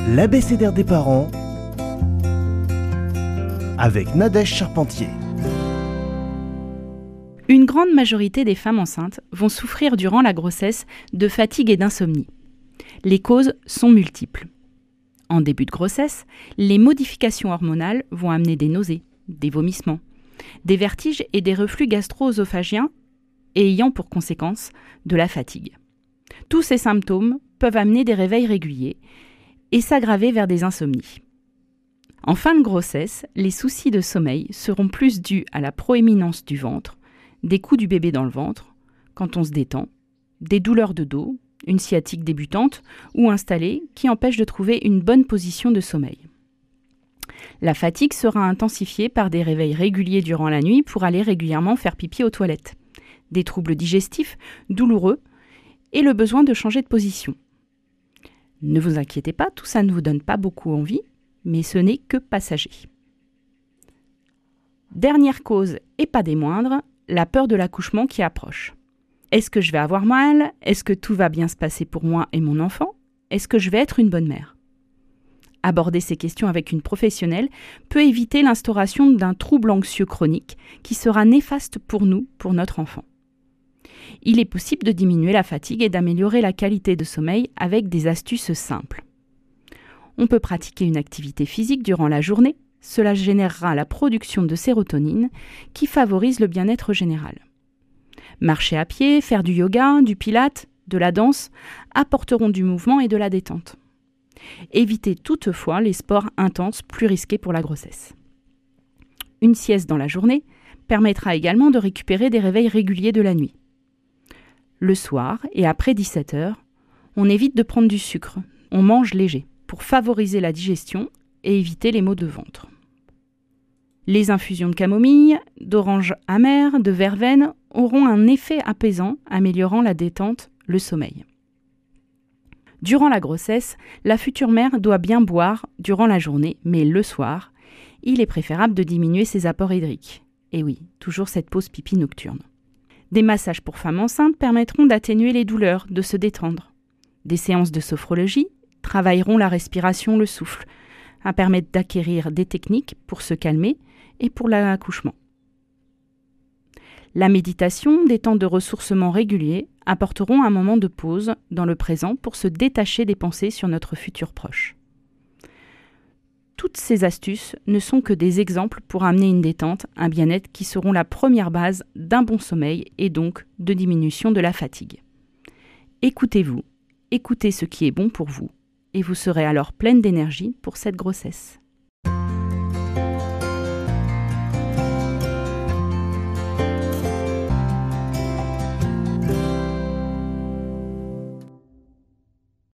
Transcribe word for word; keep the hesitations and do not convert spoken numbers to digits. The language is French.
L'abécédaire des parents avec Nadège Charpentier. Une grande majorité des femmes enceintes vont souffrir durant la grossesse de fatigue et d'insomnie. Les causes sont multiples. En début de grossesse, les modifications hormonales vont amener des nausées, des vomissements, des vertiges et des reflux gastro-œsophagiens ayant pour conséquence de la fatigue. Tous ces symptômes peuvent amener des réveils réguliers et s'aggraver vers des insomnies. En fin de grossesse, les soucis de sommeil seront plus dus à la proéminence du ventre, des coups du bébé dans le ventre, quand on se détend, des douleurs de dos, une sciatique débutante ou installée qui empêche de trouver une bonne position de sommeil. La fatigue sera intensifiée par des réveils réguliers durant la nuit pour aller régulièrement faire pipi aux toilettes, des troubles digestifs douloureux et le besoin de changer de position. Ne vous inquiétez pas, tout ça ne vous donne pas beaucoup envie, mais ce n'est que passager. Dernière cause, et pas des moindres, la peur de l'accouchement qui approche. Est-ce que je vais avoir mal ? Est-ce que tout va bien se passer pour moi et mon enfant ? Est-ce que je vais être une bonne mère ? Aborder ces questions avec une professionnelle peut éviter l'instauration d'un trouble anxieux chronique qui sera néfaste pour nous, pour notre enfant. Il est possible de diminuer la fatigue et d'améliorer la qualité de sommeil avec des astuces simples. On peut pratiquer une activité physique durant la journée. Cela générera la production de sérotonine qui favorise le bien-être général. Marcher à pied, faire du yoga, du pilate, de la danse apporteront du mouvement et de la détente. Évitez toutefois les sports intenses plus risqués pour la grossesse. Une sieste dans la journée permettra également de récupérer des réveils réguliers de la nuit. Le soir et après dix-sept heures, on évite de prendre du sucre, on mange léger pour favoriser la digestion et éviter les maux de ventre. Les infusions de camomille, d'orange amère, de verveine auront un effet apaisant, améliorant la détente, le sommeil. Durant la grossesse, la future mère doit bien boire durant la journée, mais le soir, il est préférable de diminuer ses apports hydriques. Et oui, toujours cette pause pipi nocturne. Des massages pour femmes enceintes permettront d'atténuer les douleurs, de se détendre. Des séances de sophrologie travailleront la respiration, le souffle, à permettre d'acquérir des techniques pour se calmer et pour l'accouchement. La méditation, des temps de ressourcement réguliers, apporteront un moment de pause dans le présent pour se détacher des pensées sur notre futur proche. Toutes ces astuces ne sont que des exemples pour amener une détente, un bien-être qui seront la première base d'un bon sommeil et donc de diminution de la fatigue. Écoutez-vous, écoutez ce qui est bon pour vous et vous serez alors pleine d'énergie pour cette grossesse.